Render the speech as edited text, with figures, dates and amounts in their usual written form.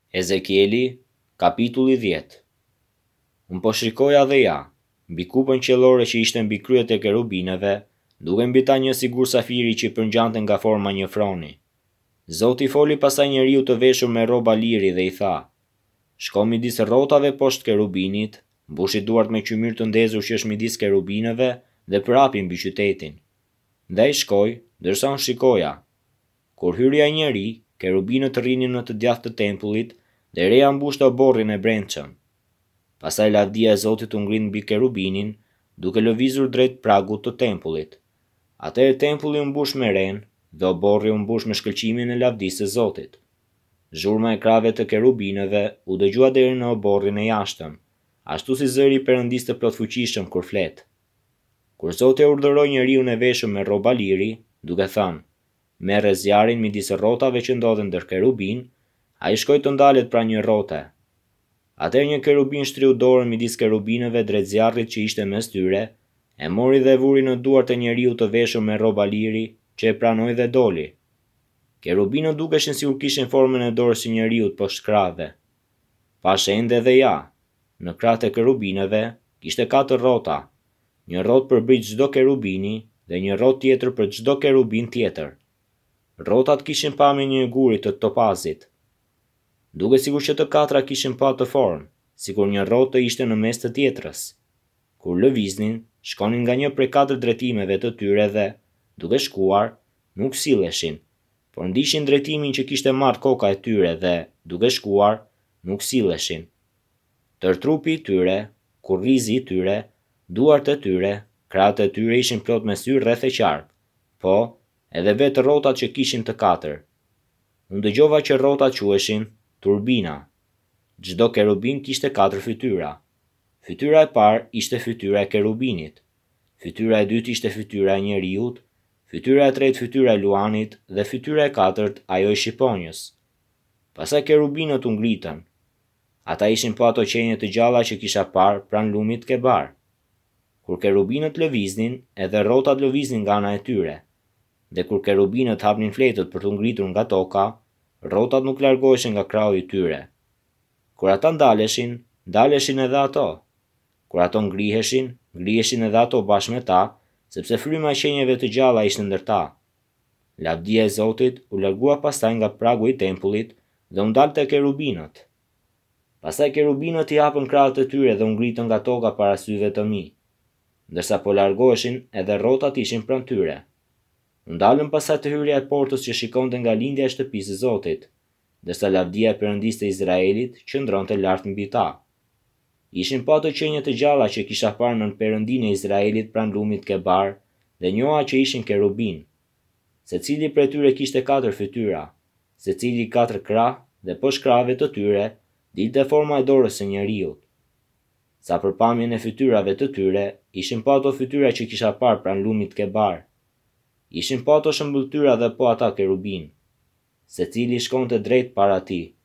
Ezekieli, kapitulli 10. Unë po shikoja dhe ja, mbi kupën qellore që ishte mbi kryet e kerubineve, duke mbi ta një sigur safiri që përngjante nga forma një froni. Zoti foli pasaj njeriu të veshur me rroba liri dhe i tha: Shko midis rrotave poshtë kerubinit, mbushi duart me qymyr të ndezur që është midis kerubineve dhe prapi mbi qytetin. Dhe ai shkoi, ndërsa unë shikoja. Kur hyri ai njeri, kerubinët rrinin në të djathtë të tempullit dhe reja mbushte oborrin e brendshëm. Pastaj lavdia e Zotit u ngrit mbi kerubinin, duke lëvizur drejt pragut të tempullit. Atëherë tempulli u mbush me ren dhe oborri u mbush me shkëlqimin e lavdisë së Zotit. Zhurma e krave të kerubinëve u dëgjua deri në oborrin e jashtëm, ashtu si zëri i Perëndisë të plotfuqishëm kur flet. Kur Zoti urdhëroi njeriu e veshur me rroba liri, duke thënë: Merre zjarrin midis rrotave që ndodhen ndër kerubin, ai shkoi të ndalet pra një rrote. Atëherë një kerubin shtriu dorën midis kerubinëve drejt zjarrit që ishte mes tyre, e mori dhe vuri në duart e njeriu të veshur me rroba liri, që e pranoi dhe doli. Kerubinët dukeshin sikur kishin formën e dorës së njeriu poshtë krave. Pash ende dhe ja, në krahët e kerubinëve kishte 4 rrota, një rrotë për brij çdo kerubini dhe një rrotë tjetër për çdo kerubin tjetër. Rrotat kishin pamjen e një guri të topazit. Duke sikur që të katra kishin pa të formë, sikur një rrotë të ishte në mes të tjetrës. Kur lëviznin, shkonin nga një prej 4 drejtimeve të tyre dhe, duke shkuar, nuk silleshin, por ndiqnin drejtimin që kishte marrë koka e tyre dhe, duke shkuar, nuk silleshin. Tër trupi i tyre, kurrizi i tyre, duart e tyre, krahët e tyre ishin plot me sy rreth e qark, po, edhe vetë rrotat që kishin të 4. Unë dëgjova që rrotat quheshin turbina. Çdo kerubin kishte 4 fytyra. Fytyra e parë ishte fytyra e kerubinit. Fytyra e dytë ishte fytyra e njeriut, fytyra e tretë fytyra e luanit dhe fytyra e katërt ajo e shqiponjës. Pastaj kerubinët u ngritën. Ata ishin po ato qenje të gjalla që kisha parë pranë lumit Kebar. Kur kerubinët lëviznin, edhe rrotat lëviznin nga ana e tyre. Dhe kur kerubinët hapnin fletët për të ngritur nga toka, rrotat nuk largoheshin nga krahu i tyre. Kur ata ndaleshin edhe ato. Kur ato ngriheshin edhe ato bashkë me ta, sepse fryma e qenieve të gjalla ishte ndër ta. Lavdia e Zotit u largua pastaj nga pragu i tempullit dhe u ndal te kerubinët. Pastaj kerubinët i hapën krahët e tyre dhe u ngritën nga toka para syve të mi. Ndërsa po largoheshin, edhe rrotat ishin pranë tyre. U ndalën pasaj të hyrja e portës që shikonte nga lindja e shtëpisë së Zotit, ndërsa lavdia e Perëndisë të Izraelit qëndronte lart mbi ta. Ishin po ato qenje të gjalla që kisha parë nën Perëndinë e Izraelit pranë lumit Kebar dhe njoha që ishin kerubin. Secili prej tyre kishte 4 fytyra, secili 4 krah dhe poshtë krahëve të tyre dilte forma e dorës së njeriut. Sa për pamjen e fytyrave të tyre, ishin po ato fytyra që kisha parë pranë lumit Kebar. Ishin po ato shëmbëltyra dhe po ata kerubin. Secili shkonte drejt para tij.